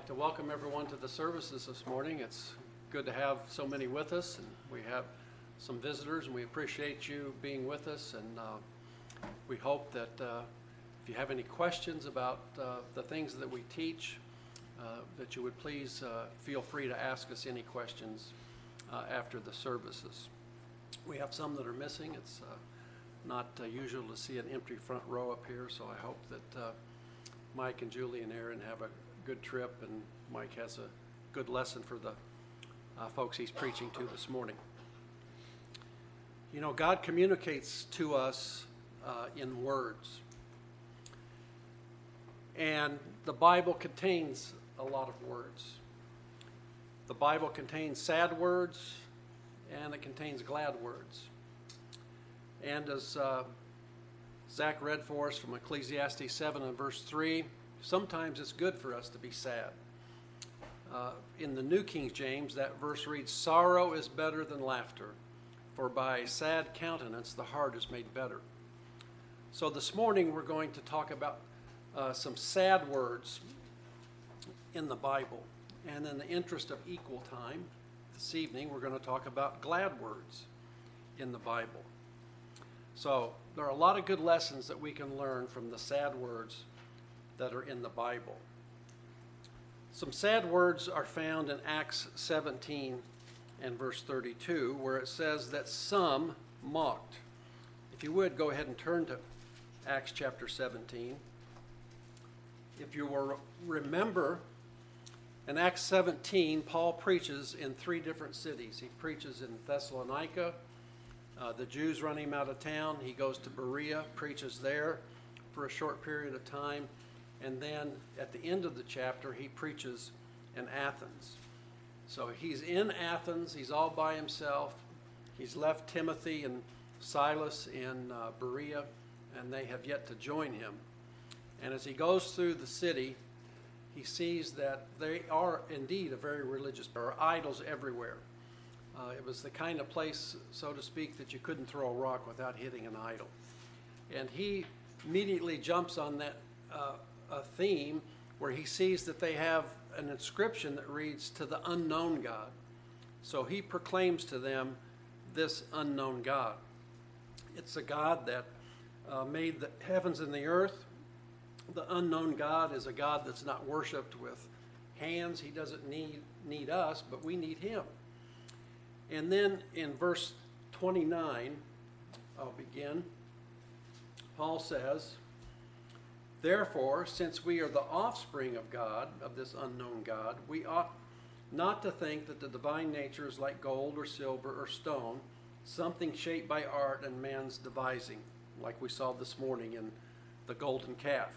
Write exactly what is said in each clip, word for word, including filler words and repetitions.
to welcome everyone to the services this morning. It's good to have so many with us, and we have some visitors, and we appreciate you being with us. And uh, we hope that uh, if you have any questions about uh, the things that we teach, uh, that you would please uh, feel free to ask us any questions uh, after the services. We have some that are missing. It's uh, not uh, usual to see an empty front row up here, so I hope that uh, Mike and Julie and Aaron have a good trip, and Mike has a good lesson for the uh, folks he's preaching to this morning. You know, God communicates to us uh, in words, and the Bible contains a lot of words. The Bible contains sad words, and it contains glad words. And as uh, Zach read for us from Ecclesiastes seven and verse three, sometimes it's good for us to be sad. Uh, in the New King James, that verse reads, "Sorrow is better than laughter, for by a sad countenance the heart is made better." So this morning we're going to talk about uh, some sad words in the Bible. And in the interest of equal time, this evening we're going to talk about glad words in the Bible. So there are a lot of good lessons that we can learn from the sad words that are in the Bible. Some sad words are found in Acts seventeen and verse thirty-two, where it says that some mocked. If you would, go ahead and turn to Acts chapter seventeen. If you will remember, in Acts seventeen, Paul preaches in three different cities. He preaches in Thessalonica. Uh, the Jews run him out of town. He goes to Berea, preaches there for a short period of time. And then at the end of the chapter, he preaches in Athens. So he's in Athens. He's all by himself. He's left Timothy and Silas in uh, Berea, and they have yet to join him. And as he goes through the city, he sees that they are indeed a very religious. There are idols everywhere. Uh, it was the kind of place, so to speak, that you couldn't throw a rock without hitting an idol. And he immediately jumps on that uh, a theme where he sees that they have an inscription that reads, "To the unknown God." So he proclaims to them this unknown God. It's a God that uh, made the heavens and the earth. The unknown God is a God that's not worshipped with hands. He doesn't need, need us, but we need him. And then in verse twenty-nine, I'll begin. Paul says, "Therefore, since we are the offspring of God, of this unknown God, we ought not to think that the divine nature is like gold or silver or stone, something shaped by art and man's devising," like we saw this morning in the golden calf.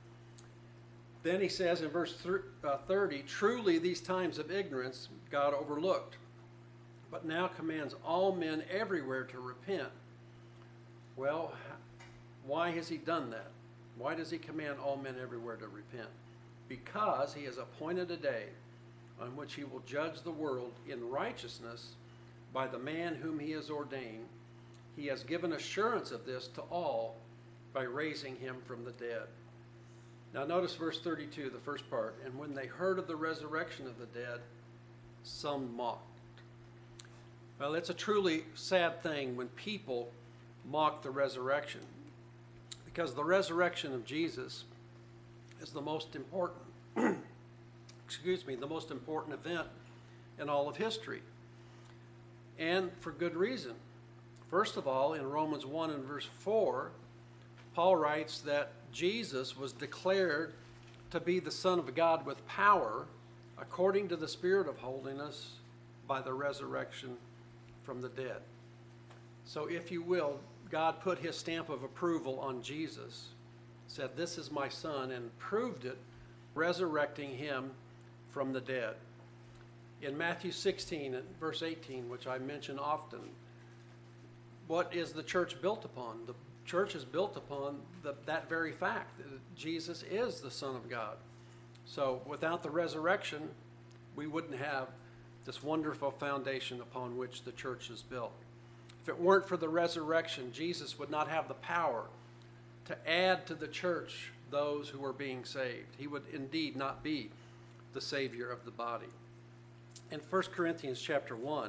Then he says in verse thirty, "Truly these times of ignorance God overlooked, but now commands all men everywhere to repent." Well, why has he done that? Why does he command all men everywhere to repent? Because he has appointed a day on which he will judge the world in righteousness by the man whom he has ordained. He has given assurance of this to all by raising him from the dead. Now notice verse thirty-two, the first part. "And when they heard of the resurrection of the dead, some mocked." Well, it's a truly sad thing when people mock the resurrection, because the resurrection of Jesus is the most important, excuse me, the most important event in all of history. And for good reason. First of all, in Romans one and verse four, Paul writes that Jesus was declared to be the Son of God with power, according to the Spirit of holiness, by the resurrection from the dead. So if you will, God put his stamp of approval on Jesus, said, "This is my son," and proved it, resurrecting him from the dead. In Matthew sixteen and verse eighteen, which I mention often, what is the church built upon? The church is built upon the, that very fact, that Jesus is the Son of God. So without the resurrection, we wouldn't have this wonderful foundation upon which the church is built. If it weren't for the resurrection, Jesus would not have the power to add to the church those who are being saved. He would indeed not be the Savior of the body. In First Corinthians chapter one,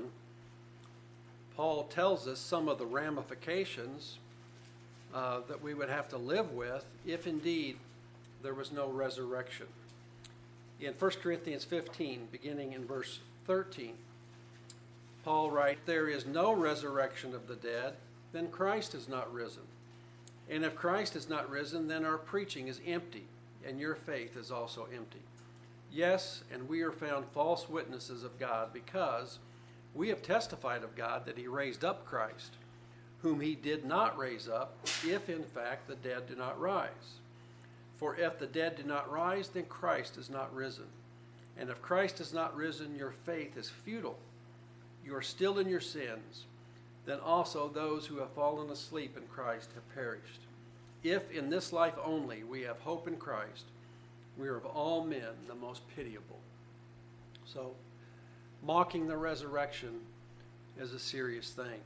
Paul tells us some of the ramifications uh, that we would have to live with if indeed there was no resurrection. In First Corinthians fifteen, beginning in verse thirteen, Paul writes, "There is no resurrection of the dead, then Christ is not risen. And if Christ is not risen, then our preaching is empty, and your faith is also empty. Yes, and we are found false witnesses of God, because we have testified of God that he raised up Christ, whom he did not raise up, if in fact the dead do not rise. For if the dead do not rise, then Christ is not risen. And if Christ is not risen, your faith is futile. You are still in your sins. Then also those who have fallen asleep in Christ have perished. If in this life only we have hope in Christ, we are of all men the most pitiable." So, mocking the resurrection is a serious thing.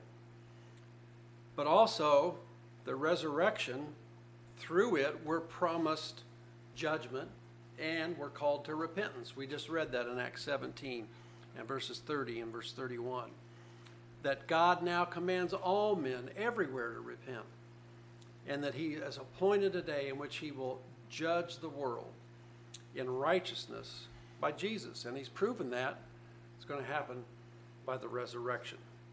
But also, the resurrection, through it, we're promised judgment and we're called to repentance. We just read that in Acts seventeen and verses thirty and verse thirty-one. That God now commands all men everywhere to repent, and that he has appointed a day in which he will judge the world in righteousness by Jesus. And he's proven that it's going to happen by the resurrection.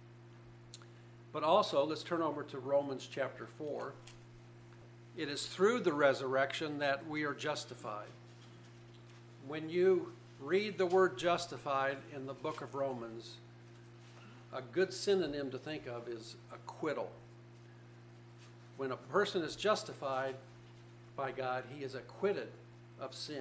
But also, let's turn over to Romans chapter four. It is through the resurrection that we are justified. When you read the word justified in the book of Romans, a good synonym to think of is acquittal. When a person is justified by God, he is acquitted of sin.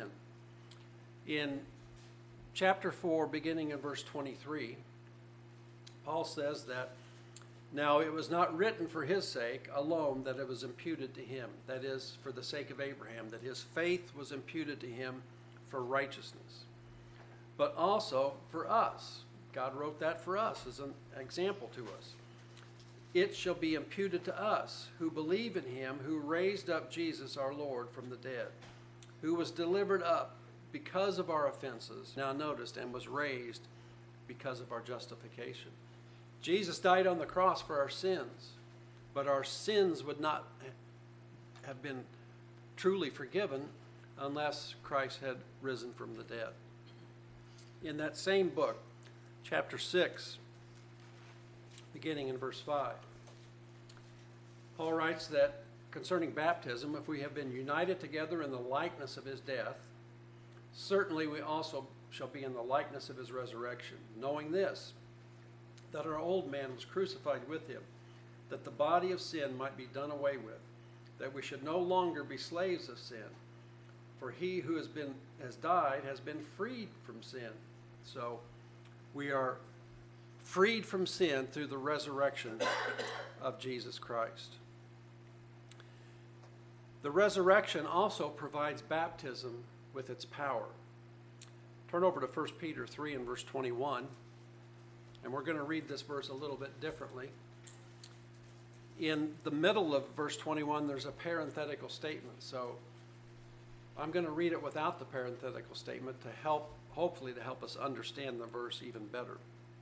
In chapter four, beginning in verse twenty-three, Paul says that, "Now it was not written for his sake alone that it was imputed to him," that is, for the sake of Abraham, that his faith was imputed to him for righteousness, "but also for us." God wrote that for us as an example to us. "It shall be imputed to us who believe in him who raised up Jesus our Lord from the dead, who was delivered up because of our offenses," now noticed, "and was raised because of our justification." Jesus died on the cross for our sins, but our sins would not have been truly forgiven unless Christ had risen from the dead. In that same book, chapter six, beginning in verse five, Paul writes that concerning baptism, if we have been united together in the likeness of his death, certainly we also shall be in the likeness of his resurrection, knowing this, that our old man was crucified with him, that the body of sin might be done away with, that we should no longer be slaves of sin. For he who has been has died has been freed from sin. So we are freed from sin through the resurrection of Jesus Christ. The resurrection also provides baptism with its power. Turn over to First Peter three and verse twenty-one, and we're going to read this verse a little bit differently. In the middle of verse twenty-one, there's a parenthetical statement. So I'm going to read it without the parenthetical statement to help, hopefully to help us understand the verse even better.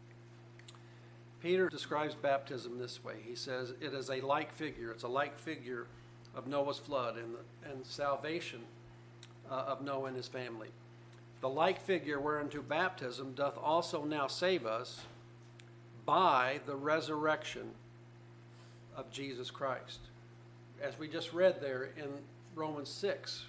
Peter describes baptism this way. He says, "It is a like figure." It's a like figure of Noah's flood and, the, and salvation uh, of Noah and his family. "The like figure whereunto baptism doth also now save us by the resurrection of Jesus Christ." As we just read there in Romans six,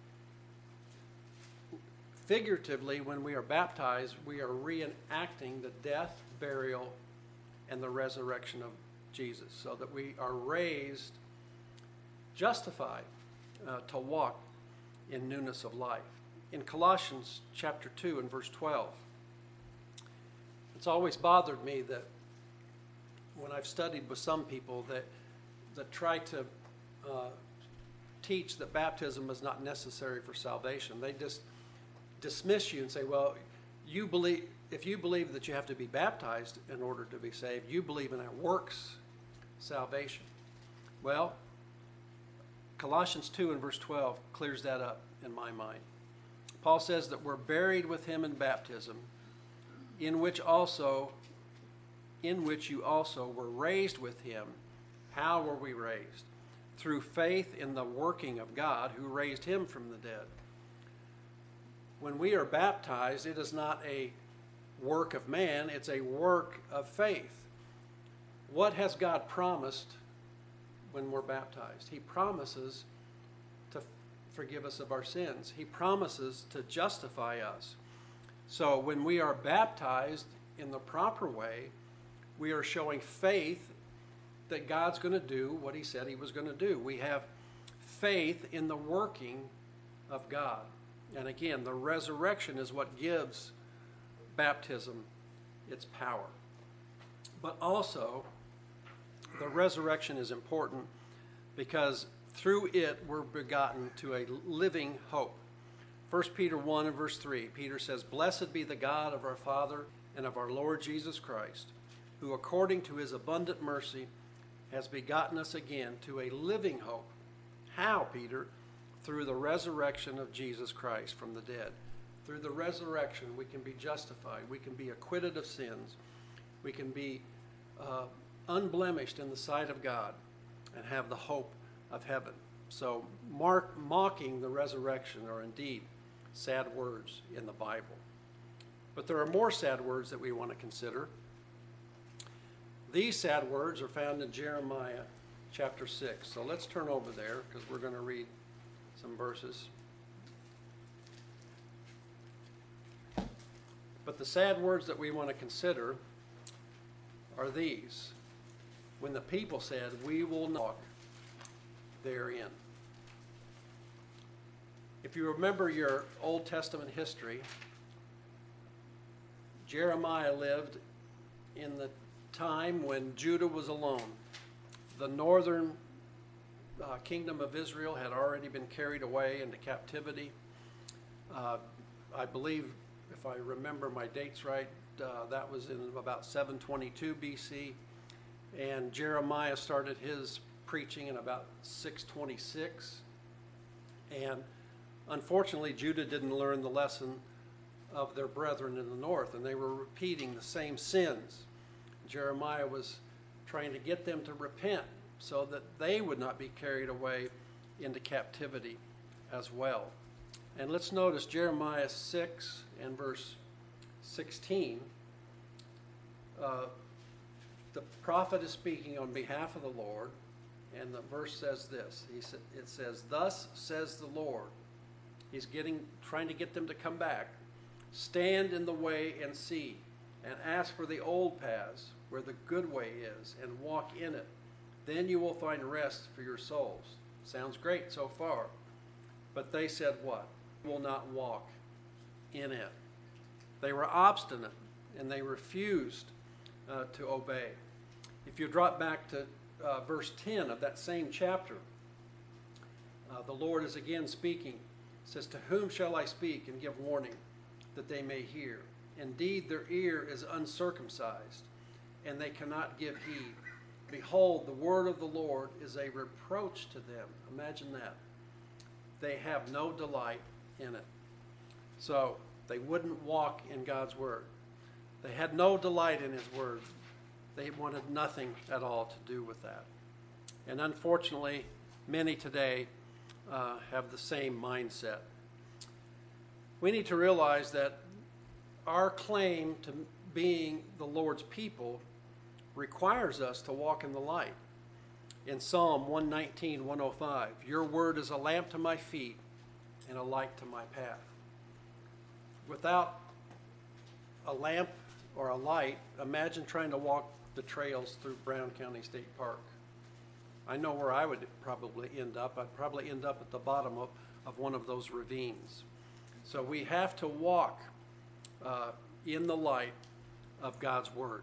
figuratively, when we are baptized, we are reenacting the death, burial, and the resurrection of Jesus, so that we are raised, justified uh, to walk in newness of life. In Colossians chapter two and verse twelve, it's always bothered me that when I've studied with some people that that try to uh, teach that baptism is not necessary for salvation, they just dismiss you and say, well, you believe, if you believe that you have to be baptized in order to be saved, you believe in a works salvation. Well, Colossians two and verse twelve clears that up in my mind. Paul says that we're buried with him in baptism, in which also, in which you also were raised with him. How were we raised? Through faith in the working of God who raised him from the dead. When we are baptized, it is not a work of man, it's a work of faith. What has God promised when we're baptized? He promises to forgive us of our sins. He promises to justify us. So when we are baptized in the proper way, we are showing faith that God's going to do what he said he was going to do. We have faith in the working of God. And again, the resurrection is what gives baptism its power. But also, the resurrection is important because through it we're begotten to a living hope. First Peter one and verse three, Peter says, "Blessed be the God of our Father and of our Lord Jesus Christ, who according to his abundant mercy has begotten us again to a living hope." How, Peter? Through the resurrection of Jesus Christ from the dead. Through the resurrection, we can be justified. We can be acquitted of sins. We can be uh, unblemished in the sight of God and have the hope of heaven. So mark, mocking the resurrection are indeed sad words in the Bible. But there are more sad words that we want to consider. These sad words are found in Jeremiah chapter six. So let's turn over there because we're going to read some verses. But the sad words that we want to consider are these. When the people said, "We will not walk therein." If you remember your Old Testament history, Jeremiah lived in the time when Judah was alone. The northern uh, kingdom of Israel had already been carried away into captivity. Uh, I believe, if I remember my dates right, uh, that was in about seven twenty-two B C, and Jeremiah started his preaching in about six twenty-six. And unfortunately, Judah didn't learn the lesson of their brethren in the north, and they were repeating the same sins. Jeremiah was trying to get them to repent so that they would not be carried away into captivity as well. And let's notice Jeremiah six and verse sixteen. Uh, the prophet is speaking on behalf of the Lord, and the verse says this. He sa- it says, "Thus says the Lord." He's getting, trying to get them to come back. "Stand in the way and see, and ask for the old paths where the good way is, and walk in it. Then you will find rest for your souls." Sounds great so far. But they said what? "Will not walk in it." They were obstinate, and they refused uh, to obey. If you drop back to uh, verse ten of that same chapter, uh, the Lord is again speaking. It says, "To whom shall I speak and give warning, that they may hear? Indeed, their ear is uncircumcised, and they cannot give heed. Behold, the word of the Lord is a reproach to them." Imagine that. They have no delight in it. So they wouldn't walk in God's word. They had no delight in his word. They wanted nothing at all to do with that. And unfortunately, many today uh, have the same mindset. We need to realize that our claim to being the Lord's people requires us to walk in the light. In Psalm one nineteen, one oh five, "Your word is a lamp to my feet and a light to my path." Without a lamp or a light, imagine trying to walk the trails through Brown County State Park. I know where I would probably end up. I'd probably end up at the bottom of, of one of those ravines. So we have to walk uh, in the light of God's word.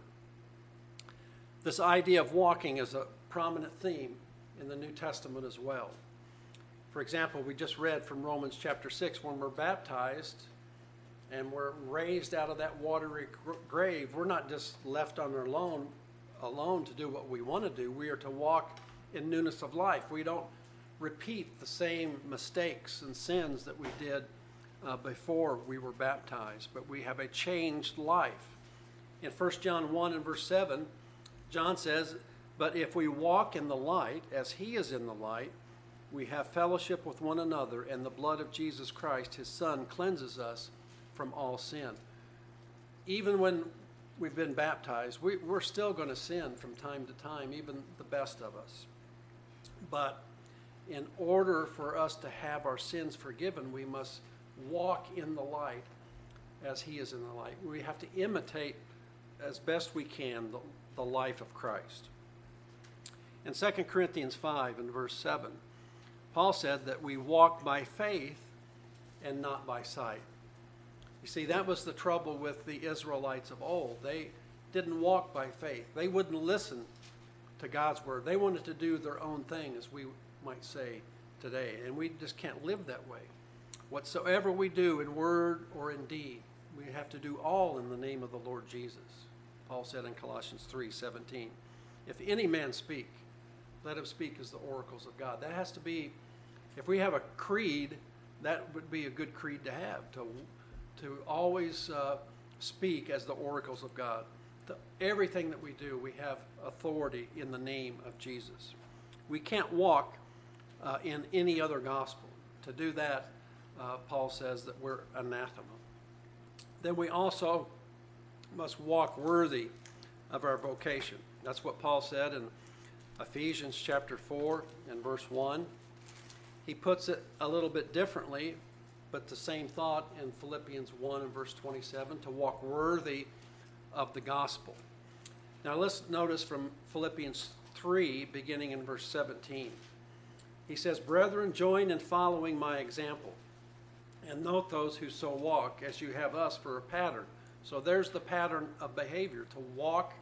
This idea of walking is a prominent theme in the New Testament as well. For example, we just read from Romans chapter six, when we're baptized and we're raised out of that watery grave, we're not just left on our own, alone to do what we want to do. We are to walk in newness of life. We don't repeat the same mistakes and sins that we did uh, before we were baptized, but we have a changed life. In First John one and verse seven, John says, "But if we walk in the light, as he is in the light, we have fellowship with one another, and the blood of Jesus Christ, his Son, cleanses us from all sin." Even when we've been baptized, we, we're still going to sin from time to time, even the best of us. But in order for us to have our sins forgiven, we must walk in the light as he is in the light. We have to imitate as best we can the, the life of Christ. In Second Corinthians five and verse seven, Paul said that we walk by faith and not by sight. You see, that was the trouble with the Israelites of old. They didn't walk by faith. They wouldn't listen to God's word. They wanted to do their own thing, as we might say today. And we just can't live that way. Whatsoever we do in word or in deed, we have to do all in the name of the Lord Jesus. Paul said in Colossians three seventeen, "If any man speak, let him speak as the oracles of God." That has to be, if we have a creed, that would be a good creed to have, to to always uh, speak as the oracles of God. The, everything that we do, we have authority in the name of Jesus. We can't walk uh, in any other gospel. To do that, uh, Paul says that we're anathema. Then we also must walk worthy of our vocation. That's what Paul said in Ephesians chapter four and verse one. He puts it a little bit differently, but the same thought in Philippians one and verse twenty-seven, to walk worthy of the gospel. Now let's notice from Philippians three, beginning in verse seventeen. He says, "Brethren, join in following my example, and note those who so walk, as you have us for a pattern." So there's the pattern of behavior, to walk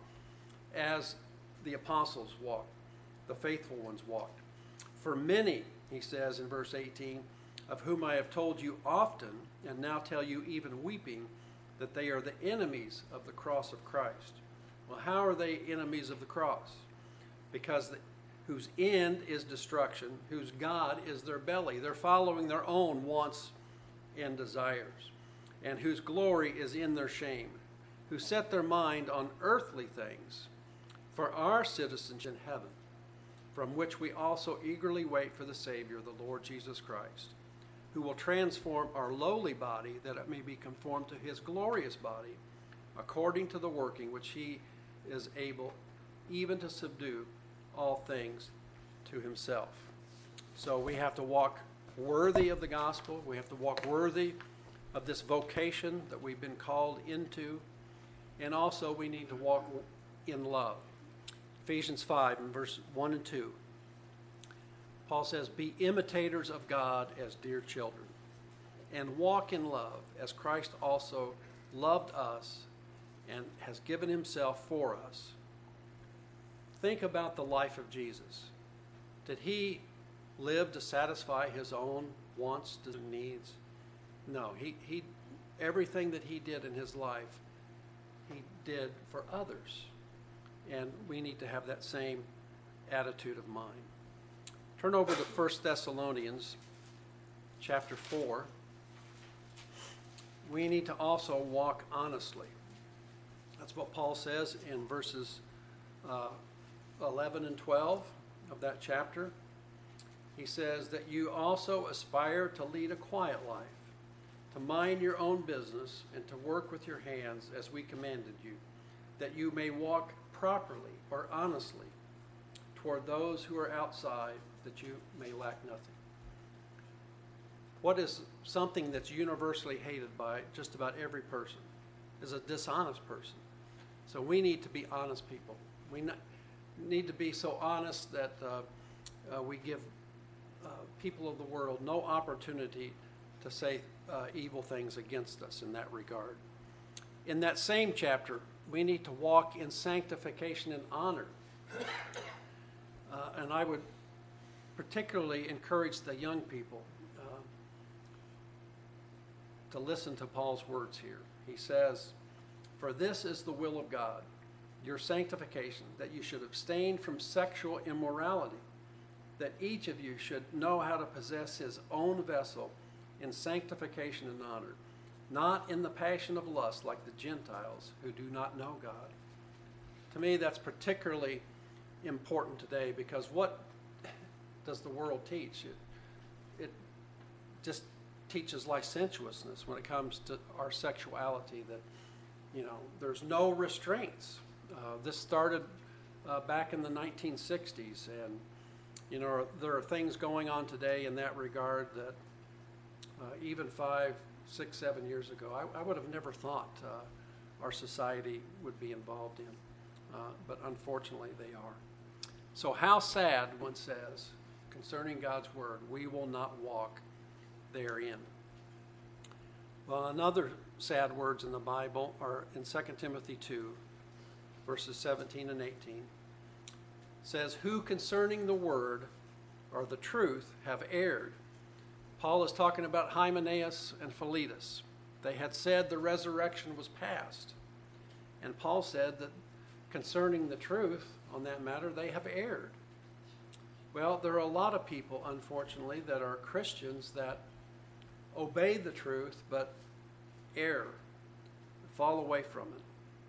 as the apostles walked, the faithful ones walked. "For many," he says in verse eighteen, "of whom I have told you often, and now tell you even weeping, that they are the enemies of the cross of Christ." Well, how are they enemies of the cross? Because the, whose end is destruction, whose God is their belly. They're following their own wants and desires, and whose glory is in their shame, who set their mind on earthly things, for our citizenship in heaven, from which we also eagerly wait for the Savior, the Lord Jesus Christ, who will transform our lowly body, that it may be conformed to his glorious body, according to the working which he is able even to subdue all things to himself. So we have to walk worthy of the gospel. We have to walk worthy of this vocation that we've been called into. And also we need to walk in love. Ephesians five and verse one and two. Paul says, "Be imitators of God as dear children, and walk in love, as Christ also loved us and has given himself for us." Think about the life of Jesus. Did he live to satisfy his own wants and needs? No. He, he, everything that he did in his life, he did for others. And we need to have that same attitude of mind. Turn over to First Thessalonians chapter four. We need to also walk honestly. That's what Paul says in verses uh, eleven and twelve of that chapter. He says that you also aspire to lead a quiet life, to mind your own business, and to work with your hands as we commanded you, that you may walk properly or honestly toward those who are outside, that you may lack nothing. What is something that's universally hated by just about every person is a dishonest person. So we need to be honest people. We need to be so honest that uh, uh, we give uh, people of the world no opportunity to say uh, evil things against us in that regard. In that same chapter, we need to walk in sanctification and honor. Uh, and I would particularly encourage the young people uh, to listen to Paul's words here. He says, "For this is the will of God, your sanctification, that you should abstain from sexual immorality, that each of you should know how to possess his own vessel in sanctification and honor, not in the passion of lust like the Gentiles who do not know God. To me, that's particularly important today, because what does the world teach? It, it just teaches licentiousness when it comes to our sexuality, that, you know, there's no restraints. Uh, this started uh, back in the nineteen sixties, and, you know, there are things going on today in that regard that uh, even five, six, seven years ago, I, I would have never thought uh, our society would be involved in. Uh, but unfortunately, they are. So how sad, one says, concerning God's word, we will not walk therein. Well, another sad words in the Bible are in Second Timothy two, verses seventeen and eighteen. It says, who concerning the word or the truth have erred. Paul is talking about Hymenaeus and Philetus. They had said the resurrection was past. And Paul said that concerning the truth on that matter, they have erred. Well, there are a lot of people, unfortunately, that are Christians that obey the truth but err, fall away from it.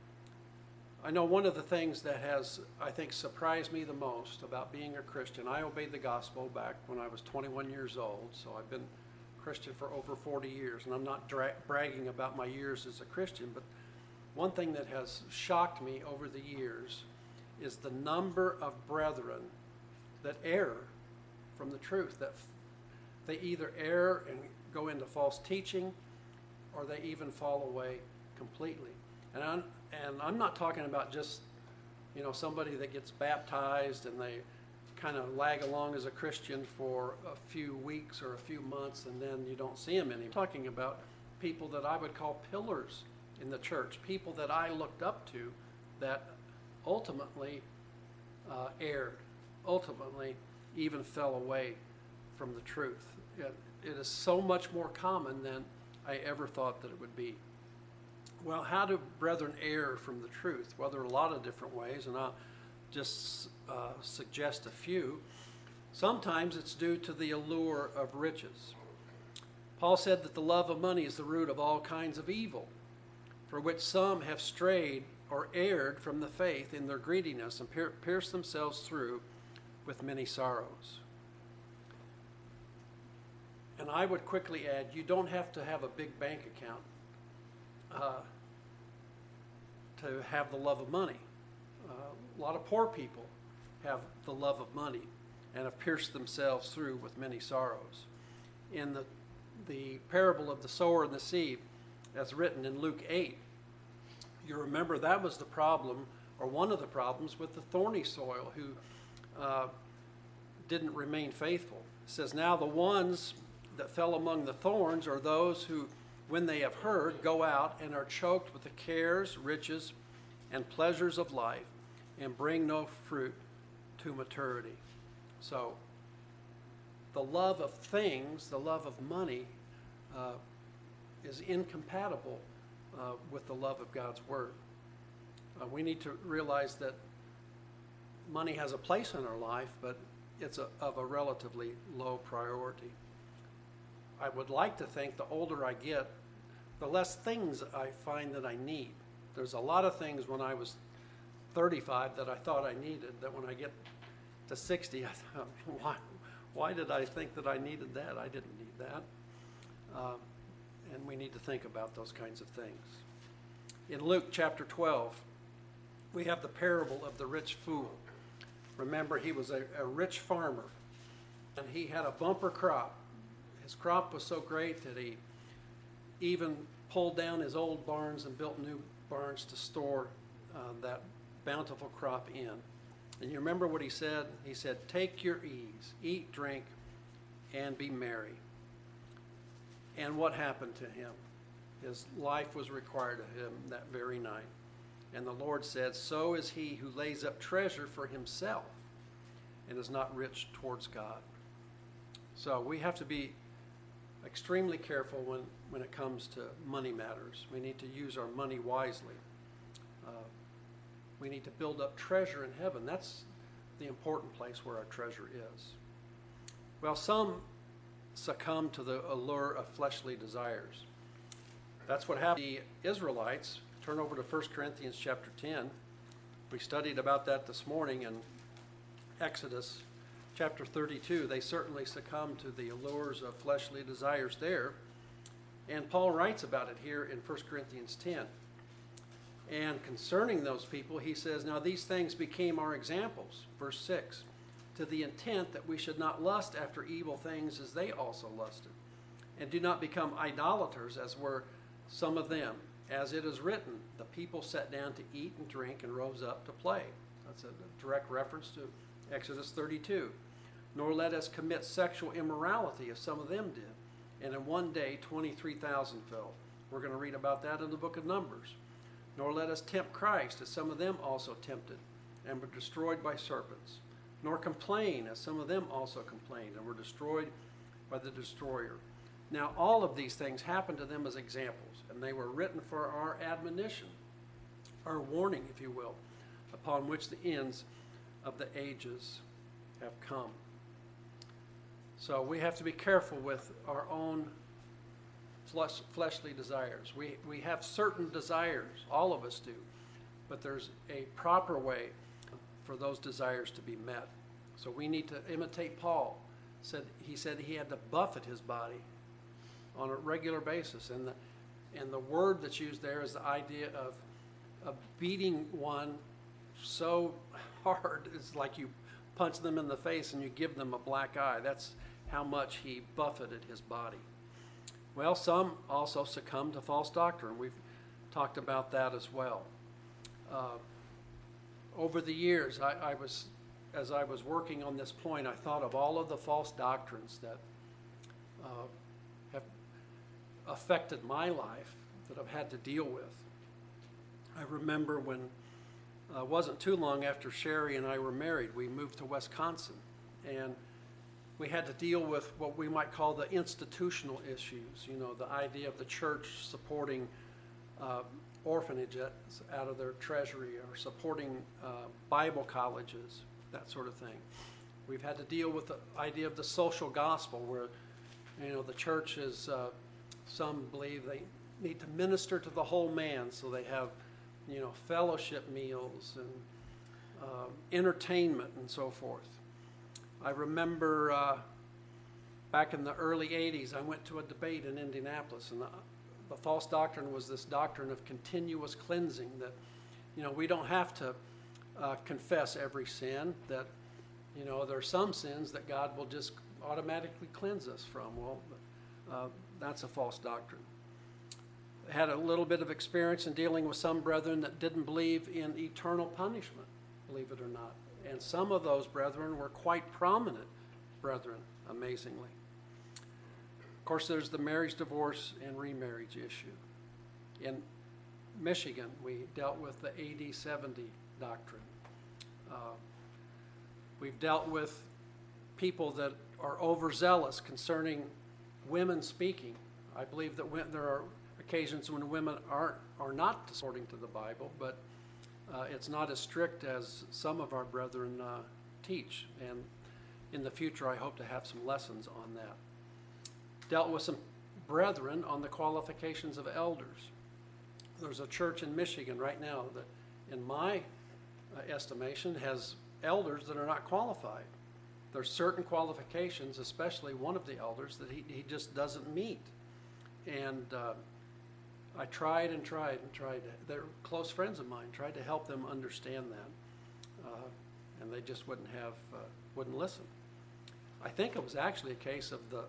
I know one of the things that has, I think, surprised me the most about being a Christian, I obeyed the gospel back when I was twenty-one years old, so I've been a Christian for over forty years, and I'm not dra- bragging about my years as a Christian, but one thing that has shocked me over the years is the number of brethren that err from the truth, that f- they either err and go into false teaching, or they even fall away completely. And I'm, and I'm not talking about just, you know, somebody that gets baptized and they kind of lag along as a Christian for a few weeks or a few months and then you don't see them anymore. I'm talking about people that I would call pillars in the church, people that I looked up to that ultimately uh, erred, ultimately even fell away from the truth. It, it is so much more common than I ever thought that it would be. Well, how do brethren err from the truth? Well, there are a lot of different ways, and I'll just uh, suggest a few. Sometimes it's due to the allure of riches. Paul said that the love of money is the root of all kinds of evil, for which some have strayed or erred from the faith in their greediness and pier- pierced themselves through with many sorrows. And I would quickly add, you don't have to have a big bank account uh, to have the love of money. Uh, a lot of poor people have the love of money and have pierced themselves through with many sorrows. In the, the parable of the sower and the seed, as written in Luke eight, you remember that was the problem, or one of the problems, with the thorny soil who uh, didn't remain faithful. It says, now the ones that fell among the thorns are those who, when they have heard, go out and are choked with the cares, riches, and pleasures of life, and bring no fruit to maturity. So, the love of things, the love of money, uh, is incompatible uh, with the love of God's Word. Uh, we need to realize that money has a place in our life, but it's a, of a relatively low priority. I would like to think the older I get, the less things I find that I need. There's a lot of things when I was thirty-five that I thought I needed, that when I get to sixty, I thought, why, why did I think that I needed that? I didn't need that. Uh, and we need to think about those kinds of things. In Luke chapter twelve, we have the parable of the rich fool. Remember, he was a, a rich farmer, and he had a bumper crop. His crop was so great that he even pulled down his old barns and built new barns to store uh, that bountiful crop in. And you remember what he said? He said, take your ease, eat, drink, and be merry. And what happened to him? His life was required of him that very night. And the Lord said, so is he who lays up treasure for himself and is not rich towards God. So we have to be extremely careful when, when it comes to money matters. We need to use our money wisely. Uh, we need to build up treasure in heaven. That's the important place where our treasure is. Well, some succumb to the allure of fleshly desires. That's what happened to the Israelites. Turn over to First Corinthians chapter ten. We studied about that this morning in Exodus chapter thirty-two. They certainly succumbed to the allures of fleshly desires there. And Paul writes about it here in First Corinthians ten. And concerning those people, he says, now these things became our examples, verse six, to the intent that we should not lust after evil things as they also lusted, and do not become idolaters as were some of them. As it is written, the people sat down to eat and drink and rose up to play. That's a direct reference to Exodus thirty-two. Nor let us commit sexual immorality as some of them did. And in one day, twenty-three thousand fell. We're going to read about that in the book of Numbers. Nor let us tempt Christ, as some of them also tempted, and were destroyed by serpents. Nor complain, as some of them also complained, and were destroyed by the destroyer. Now all of these things happened to them as examples, and they were written for our admonition, our warning, if you will, upon which the ends of the ages have come. So we have to be careful with our own flesh, fleshly desires. We, we have certain desires, all of us do, but there's a proper way for those desires to be met. So we need to imitate Paul. Said, he said he had to buffet his body on a regular basis. And the, and the word that's used there is the idea of, of beating one so hard, it's like you punch them in the face and you give them a black eye. That's how much he buffeted his body. Well, some also succumb to false doctrine. We've talked about that as well. Uh, over the years, I, I was, as I was working on this point, I thought of all of the false doctrines that uh, have affected my life, that I've had to deal with. I remember when it uh, wasn't too long after Sherry and I were married, we moved to Wisconsin, and we had to deal with what we might call the institutional issues, you know, the idea of the church supporting uh, orphanages out of their treasury, or supporting uh, Bible colleges, that sort of thing. We've had to deal with the idea of the social gospel, where, you know, the church is, uh, some believe they need to minister to the whole man, so they have, you know, fellowship meals and uh, entertainment and so forth. I remember uh, back in the early eighties, I went to a debate in Indianapolis, and the, the false doctrine was this doctrine of continuous cleansing, that, you know, we don't have to uh, confess every sin, that, you know, there are some sins that God will just automatically cleanse us from. Well, uh, that's a false doctrine. I had a little bit of experience in dealing with some brethren that didn't believe in eternal punishment, believe it or not. And some of those brethren were quite prominent brethren, amazingly. Of course, there's the marriage, divorce, and remarriage issue. In Michigan, we dealt with the A D seventy doctrine. Uh, we've dealt with people that are overzealous concerning women speaking. I believe that when, there are occasions when women aren't, are not according to the Bible, but Uh, it's not as strict as some of our brethren uh, teach, and in the future I hope to have some lessons on that. Dealt with some brethren on the qualifications of elders. There's a church in Michigan right now that, in my uh, estimation, has elders that are not qualified. There's certain qualifications, especially one of the elders, that he, he just doesn't meet. And uh, I tried and tried and tried. They're close friends of mine. Tried to help them understand that, uh, and they just wouldn't have, uh, wouldn't listen. I think it was actually a case of the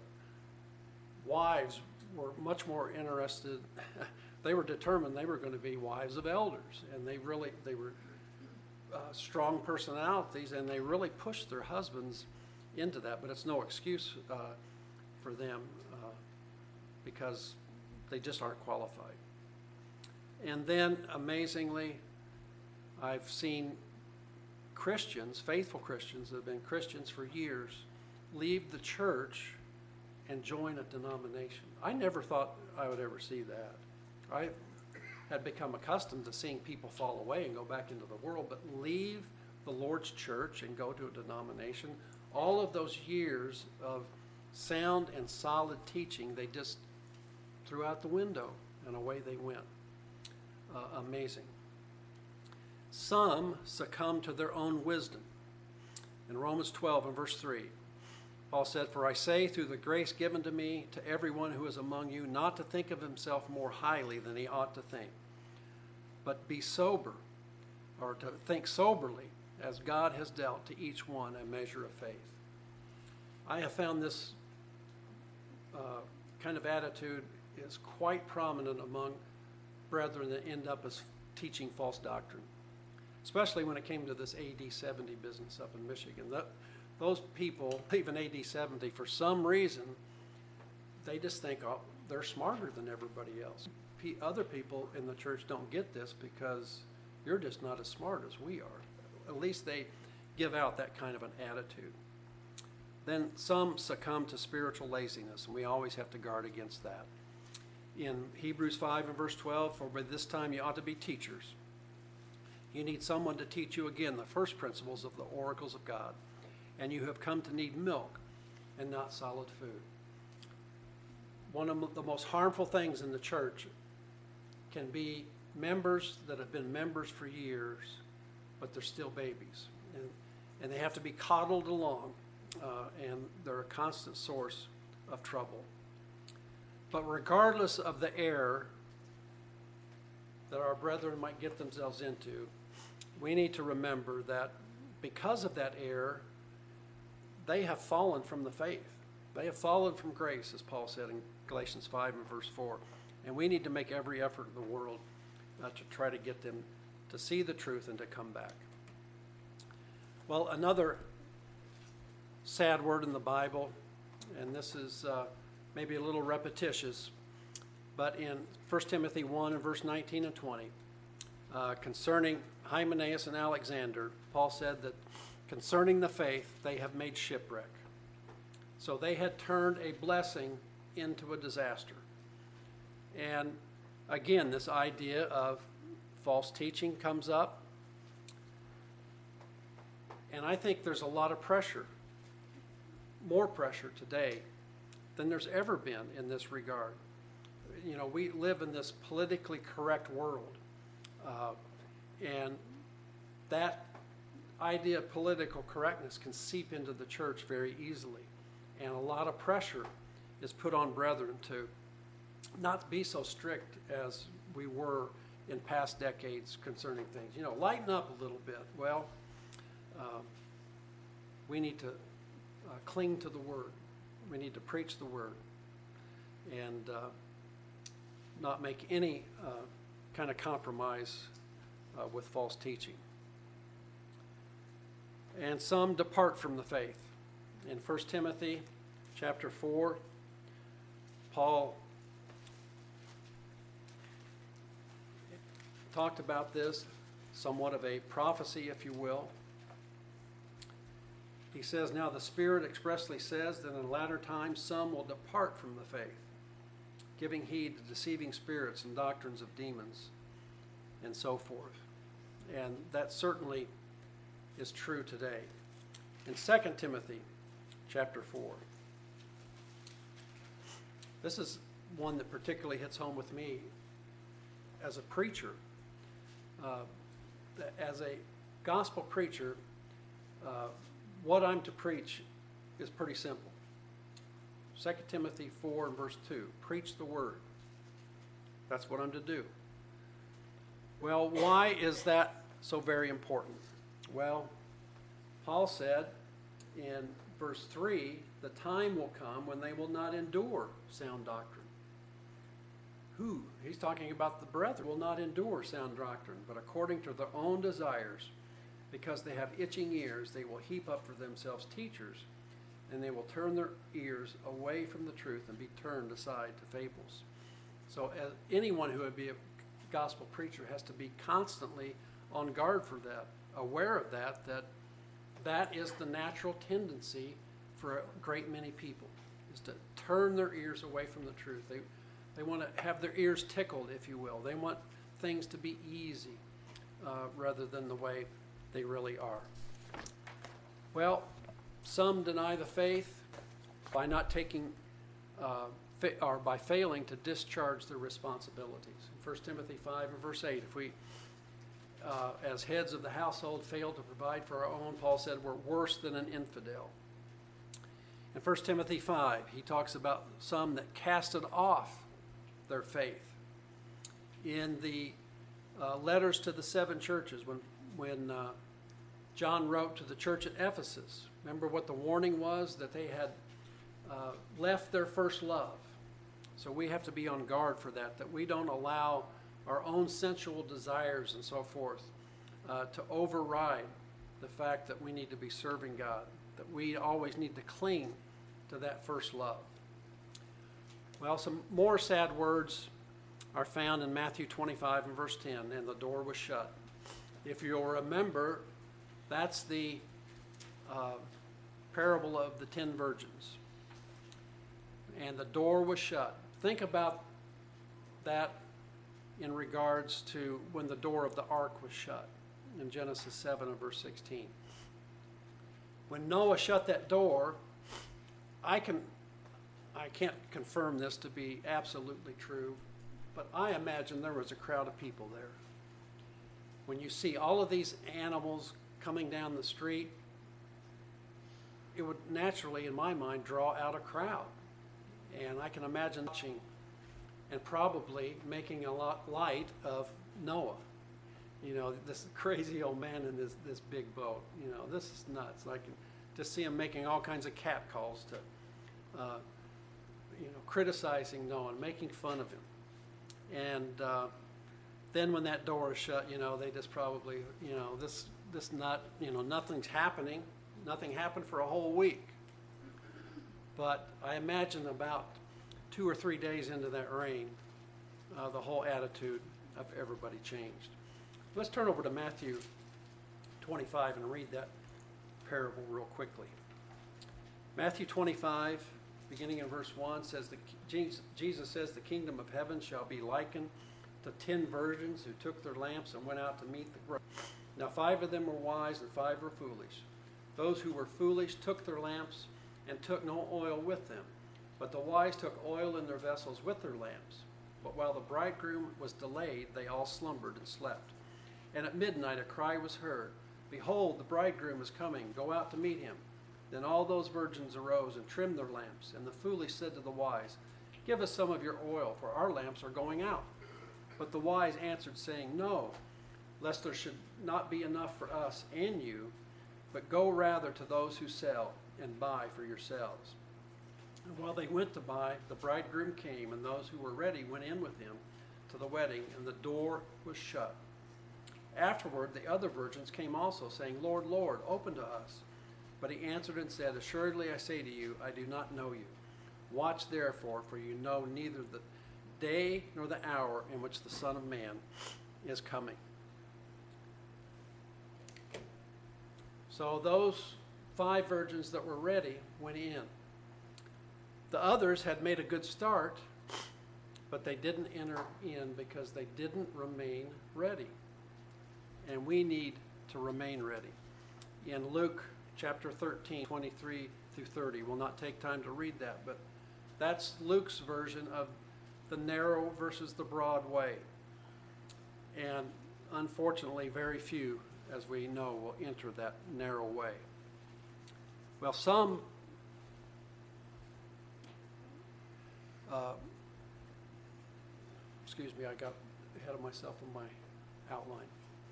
wives were much more interested. They were determined they were going to be wives of elders, and they really they were uh, strong personalities, and they really pushed their husbands into that. But it's no excuse uh, for them uh, because they just aren't qualified. And then, amazingly, I've seen Christians, faithful Christians that have been Christians for years, leave the church and join a denomination. I never thought I would ever see that. I had become accustomed to seeing people fall away and go back into the world, but leave the Lord's church and go to a denomination. All of those years of sound and solid teaching, they just threw out the window and away they went. Uh, amazing. Some succumbed to their own wisdom. In Romans twelve and verse three, Paul said, "For I say through the grace given to me to everyone who is among you not to think of himself more highly than he ought to think, but be sober," or to think soberly, "as God has dealt to each one a measure of faith." I have found this uh, kind of attitude is quite prominent among brethren that end up as teaching false doctrine, especially when it came to this A D seventy business up in Michigan. That, those people, even A D seventy, for some reason, they just think, oh, they're smarter than everybody else. P- other people in the church don't get this because you're just not as smart as we are. At least they give out that kind of an attitude. Then some succumb to spiritual laziness, and we always have to guard against that. In Hebrews five and verse twelve, "For by this time you ought to be teachers." You need someone to teach you again the first principles of the oracles of God, and you have come to need milk and not solid food. One of the most harmful things in the church can be members that have been members for years, but they're still babies, and, and they have to be coddled along, uh, and they're a constant source of trouble. But regardless of the error that our brethren might get themselves into, we need to remember that because of that error, they have fallen from the faith. They have fallen from grace, as Paul said in Galatians five and verse four. And we need to make every effort in the world uh, to try to get them to see the truth and to come back. Well, another sad word in the Bible, and this is uh, maybe a little repetitious, but in First Timothy one and verse nineteen and twenty, uh, concerning Hymenaeus and Alexander, Paul said that concerning the faith, they have made shipwreck. So they had turned a blessing into a disaster. And again, this idea of false teaching comes up. And I think there's a lot of pressure, more pressure today than there's ever been in this regard. You know, we live in this politically correct world. Uh, and that idea of political correctness can seep into the church very easily. And a lot of pressure is put on brethren to not be so strict as we were in past decades concerning things. You know, lighten up a little bit. Well, um, we need to uh, cling to the Word. We need to preach the Word and uh, not make any uh, kind of compromise uh, with false teaching. And some depart from the faith. In First Timothy chapter four, Paul talked about this, somewhat of a prophecy, if you will. He says, "Now the Spirit expressly says that in latter times some will depart from the faith, giving heed to deceiving spirits and doctrines of demons," and so forth. And that certainly is true today. In Second Timothy chapter four, this is one that particularly hits home with me as a preacher. Uh, as a gospel preacher, uh, what I'm to preach is pretty simple. Second Timothy four and verse two, preach the word. That's what I'm to do. Well, why is that so very important? Well, Paul said in verse three, the time will come when they will not endure sound doctrine. Who? He's talking about the brethren will not endure sound doctrine, but according to their own desires, because they have itching ears, they will heap up for themselves teachers, and they will turn their ears away from the truth and be turned aside to fables. So as anyone who would be a gospel preacher has to be constantly on guard for that, aware of that, that that is the natural tendency for a great many people, is to turn their ears away from the truth. They they want to have their ears tickled, if you will. They want things to be easy uh, rather than the way they really are. Well, some deny the faith, by not taking, uh, fa- or by failing to discharge their responsibilities. In First Timothy five and verse eight, if we, uh, as heads of the household, fail to provide for our own, Paul said, we're worse than an infidel. In First Timothy five, he talks about some that casted off their faith. In the uh, letters to the seven churches, when, when uh, John wrote to the church at Ephesus, remember what the warning was? That they had uh, left their first love. So we have to be on guard for that, that we don't allow our own sensual desires and so forth uh, to override the fact that we need to be serving God, that we always need to cling to that first love. Well, some more sad words are found in Matthew twenty-five and verse ten, and the door was shut. If you'll remember, that's the uh, parable of the ten virgins. And the door was shut. Think about that in regards to when the door of the ark was shut in Genesis seven and verse sixteen. When Noah shut that door, I can, I can't confirm this to be absolutely true, but I imagine there was a crowd of people there. When you see all of these animals coming down the street, it would naturally, in my mind, draw out a crowd. And I can imagine watching and probably making a lot light of Noah. You know, this crazy old man in this, this big boat. You know, this is nuts. I can just see him making all kinds of catcalls to, uh, you know, criticizing Noah and making fun of him. And uh, then when that door is shut, you know, they just probably, you know, this this nut, you know, nothing's happening. Nothing happened for a whole week. But I imagine about two or three days into that reign, uh, the whole attitude of everybody changed. Let's turn over to Matthew twenty-five and read that parable real quickly. Matthew twenty-five, beginning in verse one, says that Jesus says the kingdom of heaven shall be likened to ten virgins who took their lamps and went out to meet the bridegroom. Now five of them were wise and five were foolish. Those who were foolish took their lamps and took no oil with them. But the wise took oil in their vessels with their lamps. But while the bridegroom was delayed, they all slumbered and slept. And at midnight a cry was heard, Behold, the bridegroom is coming, go out to meet him. Then all those virgins arose and trimmed their lamps. And the foolish said to the wise, Give us some of your oil, for our lamps are going out. But the wise answered, saying, No, lest there should not be enough for us and you, but go rather to those who sell and buy for yourselves. And while they went to buy, the bridegroom came, and those who were ready went in with him to the wedding, and the door was shut. Afterward, the other virgins came also, saying, Lord, Lord, open to us. But he answered and said, Assuredly I say to you, I do not know you. Watch therefore, for you know neither the day nor the hour in which the Son of Man is coming. So those five virgins that were ready went in. The others had made a good start, but they didn't enter in because they didn't remain ready. And we need to remain ready. In Luke chapter thirteen, twenty-three through thirty, we'll not take time to read that, but that's Luke's version of the narrow versus the broad way. And unfortunately, very few, as we know, will enter that narrow way. Well, some uh, excuse me, I got ahead of myself in my outline.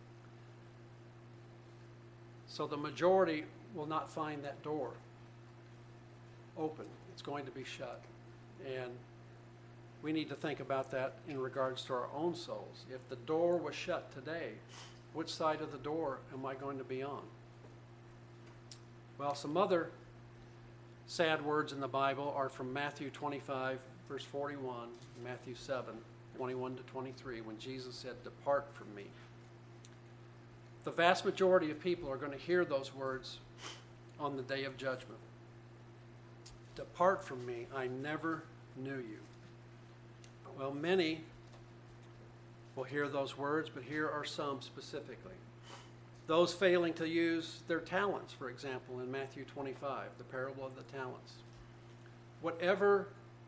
So the majority will not find that door open. It's going to be shut. And we need to think about that in regards to our own souls. If the door was shut today, which side of the door am I going to be on? Well, some other sad words in the Bible are from Matthew twenty-five, verse forty-one, Matthew seven, twenty-one to twenty-three, when Jesus said, Depart from me. The vast majority of people are going to hear those words on the day of judgment. Depart from me, I never knew you. Well, many will hear those words, but here are some specifically. Those failing to use their talents, for example, in Matthew twenty-five, the parable of the talents. whatever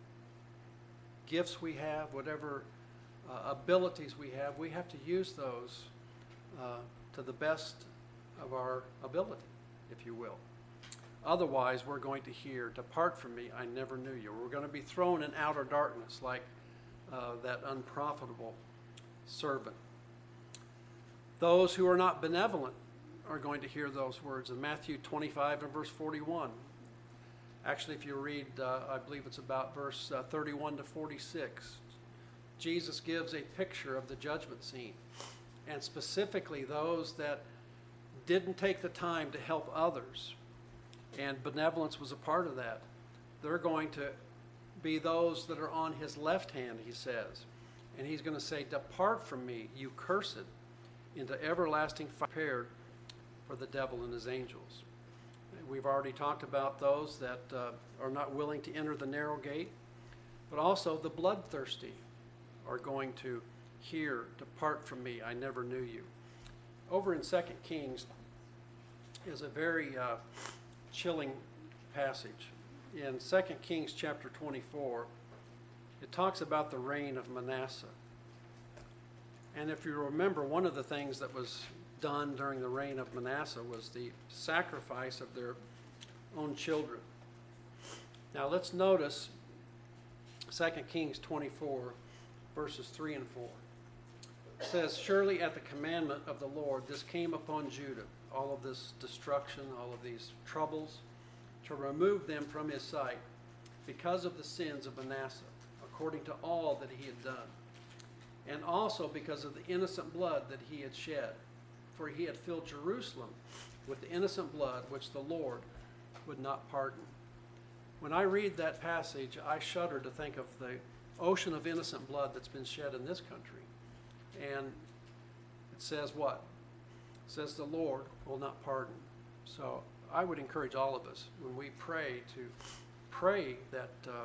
gifts we have, whatever uh, abilities we have, we have to use those uh, to the best of our ability, if you will. Otherwise, we're going to hear, "Depart from me, I never knew you." We're going to be thrown in outer darkness like uh, that unprofitable servant. Those who are not benevolent are going to hear those words in Matthew twenty-five and verse forty-one. Actually, if you read, uh, I believe it's about verse uh, thirty-one to forty-six, Jesus gives a picture of the judgment scene. And specifically those that didn't take the time to help others, and benevolence was a part of that, they're going to be those that are on his left hand, he says. And he's going to say, "Depart from me, you cursed, into everlasting fire prepared for the devil and his angels." We've already talked about those that uh, are not willing to enter the narrow gate, but also the bloodthirsty are going to hear, "Depart from me, I never knew you." Over in Second Kings is a very uh, chilling passage. In Second Kings chapter twenty-four, it talks about the reign of Manasseh. And if you remember, one of the things that was done during the reign of Manasseh was the sacrifice of their own children. Now let's notice Second Kings twenty-four, verses three and four. It says, "Surely at the commandment of the Lord this came upon Judah, all of this destruction, all of these troubles, to remove them from his sight, because of the sins of Manasseh, according to all that he had done, and also because of the innocent blood that he had shed. For he had filled Jerusalem with the innocent blood which the Lord would not pardon." When I read that passage, I shudder to think of the ocean of innocent blood that's been shed in this country. And it says what? It says the Lord will not pardon. So I would encourage all of us, when we pray, to pray that uh,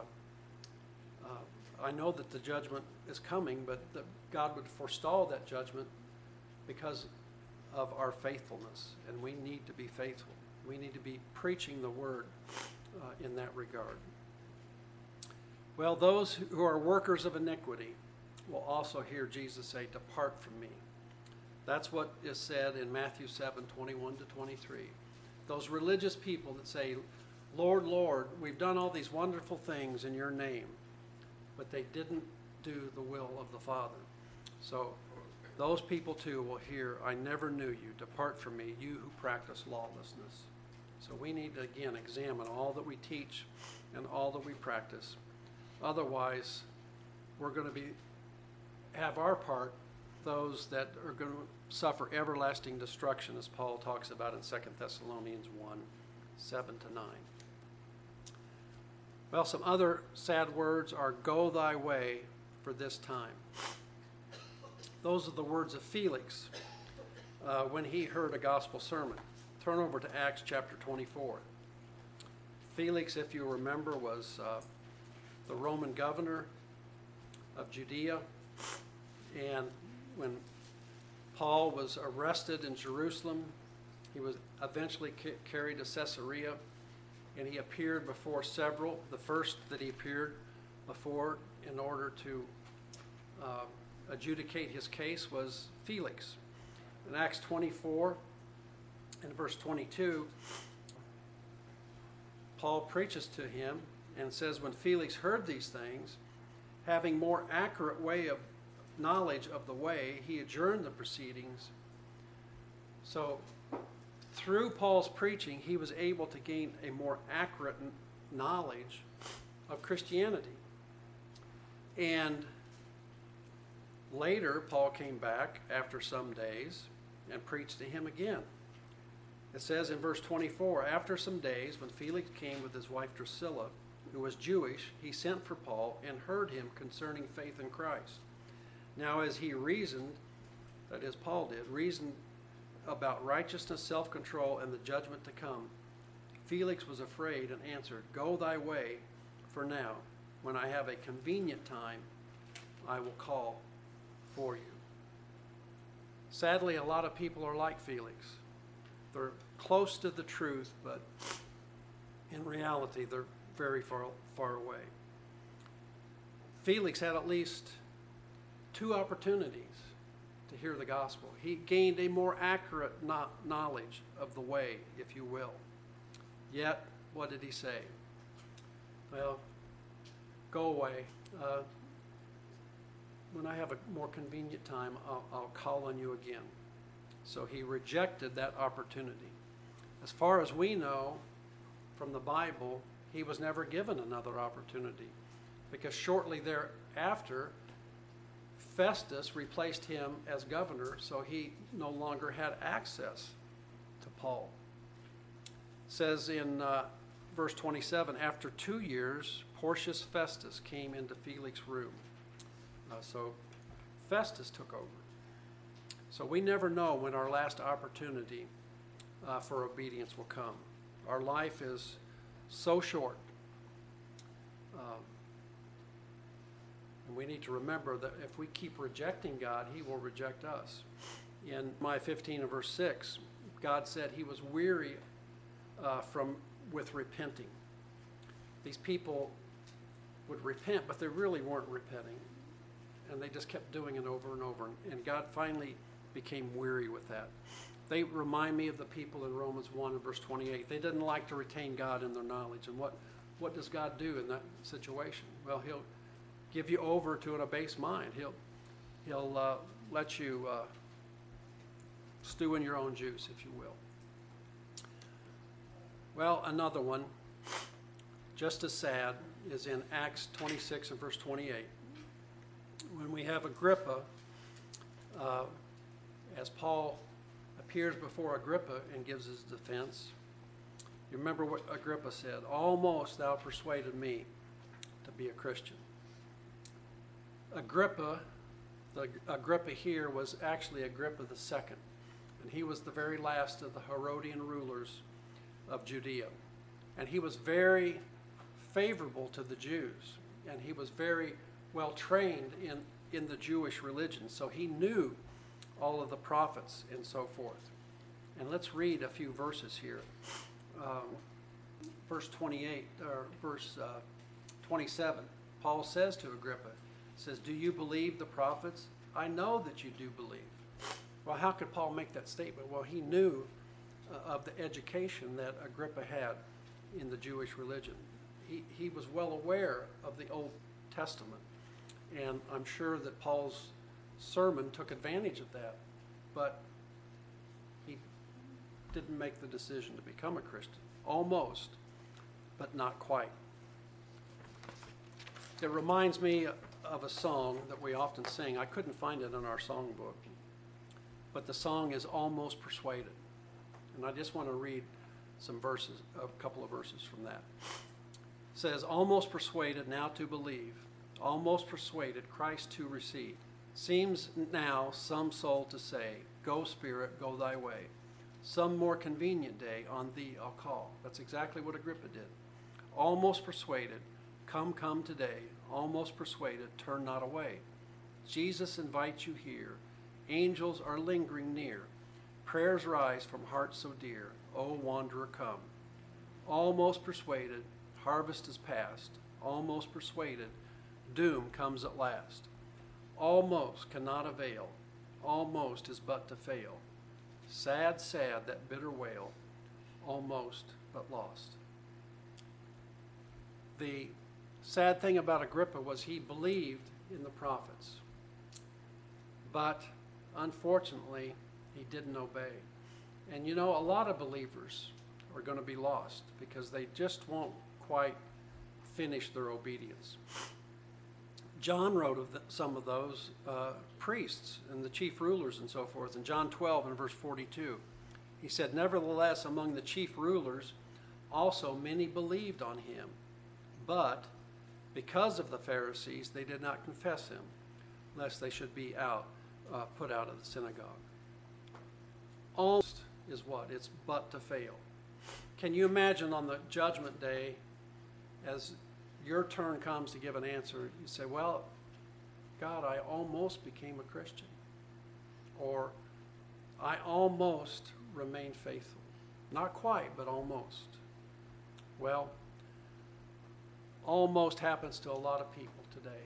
uh, I know that the judgment is coming, but that God would forestall that judgment because of our faithfulness, and we need to be faithful. We need to be preaching the word uh, in that regard. Well, those who are workers of iniquity will also hear Jesus say, "Depart from me." That's what is said in Matthew seven, twenty-one to twenty-three. Those religious people that say, "Lord, Lord, we've done all these wonderful things in your name," but they didn't do the will of the Father. So those people too will hear, "I never knew you. Depart from me, you who practice lawlessness." So we need to again examine all that we teach and all that we practice. Otherwise, we're going to be have our part, those that are going to suffer everlasting destruction, as Paul talks about in Second Thessalonians one, seven to nine. Well, some other sad words are "go thy way for this time." Those are the words of Felix uh, when he heard a gospel sermon. Turn over to Acts chapter twenty-four. Felix, if you remember, was uh, the Roman governor of Judea. And when Paul was arrested in Jerusalem, he was eventually ca- carried to Caesarea, and he appeared before several. The first that he appeared before in order to uh, adjudicate his case was Felix. In Acts twenty-four and verse twenty-two, Paul preaches to him and says, "When Felix heard these things, having more accurate way of knowledge of the way, he adjourned the proceedings." So through Paul's preaching, he was able to gain a more accurate knowledge of Christianity. And later, Paul came back after some days and preached to him again. It says in verse twenty-four, "After some days, when Felix came with his wife Drusilla, who was Jewish, he sent for Paul and heard him concerning faith in Christ. Now as he reasoned," that is, Paul did, reasoned about righteousness, self-control, and the judgment to come, Felix was afraid and answered, "Go thy way for now. When I have a convenient time, I will call for you." Sadly, a lot of people are like Felix. They're close to the truth, but in reality, they're very far, far away. Felix had at least two opportunities to hear the gospel. He gained a more accurate no- knowledge of the way, if you will. Yet, what did he say? Well, go away. Uh, when I have a more convenient time, I'll, I'll call on you again. So he rejected that opportunity. As far as we know from the Bible, he was never given another opportunity, because shortly thereafter, Festus replaced him as governor, so he no longer had access to Paul. It says in uh, verse twenty-seven, after two years, Porcius Festus came into Felix's room. Uh, so Festus took over. So we never know when our last opportunity uh, for obedience will come. Our life is so short. Um, and we need to remember that if we keep rejecting God, he will reject us. In Jeremiah fifteen and verse six, God said he was weary uh, from with repenting. These people would repent, but they really weren't repenting. And they just kept doing it over and over. And God finally became weary with that. They remind me of the people in Romans one and verse twenty-eight. They didn't like to retain God in their knowledge. And what, what does God do in that situation? Well, he'll give you over to an abased mind. He'll, he'll uh, let you uh, stew in your own juice, if you will. Well, another one, just as sad, is in Acts twenty-six and verse twenty-eight. When we have Agrippa, uh, as Paul appears before Agrippa and gives his defense, you remember what Agrippa said, almost thou persuaded me to be a Christian. Agrippa, the Agrippa here was actually Agrippa the second, and he was the very last of the Herodian rulers of Judea. And he was very favorable to the Jews, and he was very well trained in, in the Jewish religion, so he knew all of the prophets and so forth. And let's read a few verses here. Um, verse twenty-eight, or verse uh, twenty-seven, Paul says to Agrippa, says, do you believe the prophets? I know that you do believe. Well, how could Paul make that statement? Well, he knew uh, of the education that Agrippa had in the Jewish religion. He, he was well aware of the Old Testament, and I'm sure that Paul's sermon took advantage of that, but he didn't make the decision to become a Christian. Almost, but not quite. It reminds me of a song that we often sing. I couldn't find it in our songbook, but the song is Almost Persuaded. And I just want to read some verses, a couple of verses from that. It says, almost persuaded now to believe, almost persuaded Christ to receive. Seems now some soul to say, go Spirit, go thy way. Some more convenient day on thee I'll call. That's exactly what Agrippa did. Almost persuaded, come, come today. Almost persuaded, turn not away. Jesus invites you here. Angels are lingering near. Prayers rise from hearts so dear. O wanderer, come. Almost persuaded, harvest is past. Almost persuaded, doom comes at last. Almost cannot avail. Almost is but to fail. Sad, sad, that bitter wail. Almost but lost. The sad thing about Agrippa was he believed in the prophets, but unfortunately he didn't obey. And you know, a lot of believers are going to be lost because they just won't quite finish their obedience. John wrote of the, some of those uh, priests and the chief rulers and so forth. In John twelve and verse forty-two, he said, nevertheless, among the chief rulers also many believed on him, but because of the Pharisees, they did not confess him, lest they should be out, uh, put out of the synagogue. Almost is what? It's but to fail. Can you imagine on the judgment day, as your turn comes to give an answer, you say, well, God, I almost became a Christian. Or, I almost remained faithful. Not quite, but almost. Well, almost happens to a lot of people today.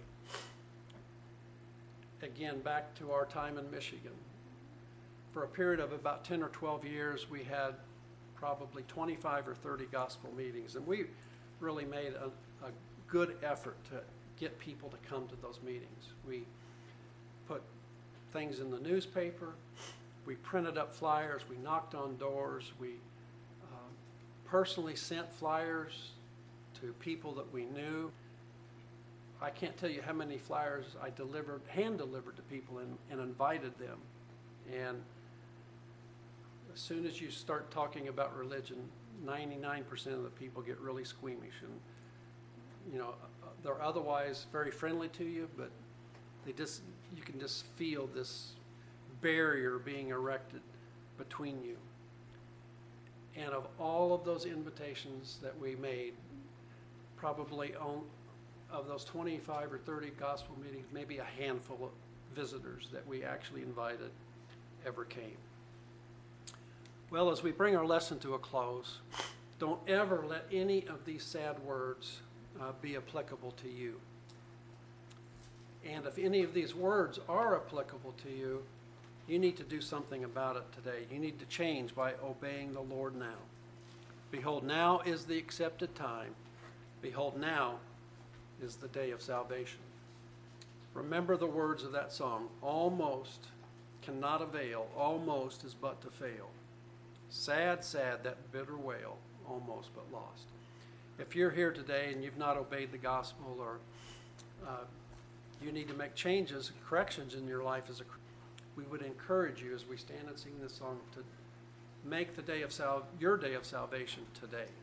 Again, back to our time in Michigan. For a period of about ten or twelve years, we had probably twenty-five or thirty gospel meetings, and we really made a, a good effort to get people to come to those meetings. We put things in the newspaper, we printed up flyers, we knocked on doors, we um, personally sent flyers to people that we knew. I can't tell you how many flyers I delivered, hand delivered to people and, and invited them. And as soon as you start talking about religion, ninety-nine percent of the people get really squeamish, and you know, they're otherwise very friendly to you, but they just, you can just feel this barrier being erected between you. And of all of those invitations that we made, probably on, of those twenty-five or thirty gospel meetings, maybe a handful of visitors that we actually invited ever came. Well, as we bring our lesson to a close, don't ever let any of these sad words uh, be applicable to you. And if any of these words are applicable to you, you need to do something about it today. You need to change by obeying the Lord now. Behold, now is the accepted time. Behold, now is the day of salvation. Remember the words of that song. Almost cannot avail, almost is but to fail. Sad, sad, that bitter wail, almost but lost. If you're here today and you've not obeyed the gospel, or uh, you need to make changes, corrections in your life, as a, we would encourage you as we stand and sing this song to make the day of sal- your day of salvation today.